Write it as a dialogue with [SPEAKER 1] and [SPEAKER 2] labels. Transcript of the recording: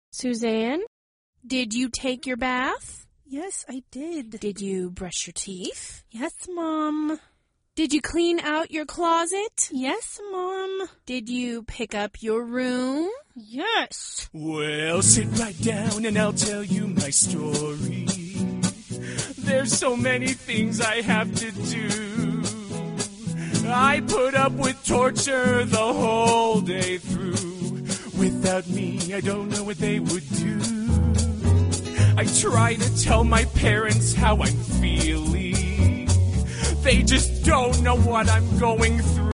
[SPEAKER 1] Suzanne, did you take your bath?
[SPEAKER 2] Yes, I did.
[SPEAKER 1] Did you brush your teeth?
[SPEAKER 2] Yes, Mom.
[SPEAKER 1] Did you clean out your closet?
[SPEAKER 2] Yes, Mom.
[SPEAKER 1] Did you pick up your room?
[SPEAKER 2] Yes.
[SPEAKER 3] Well, sit right down and I'll tell you my story. There's so many things I have to do. I put up with torture the whole day through. Without me, I don't know what they would do. I try to tell my parents how I'm feeling. They just don't know what I'm going through.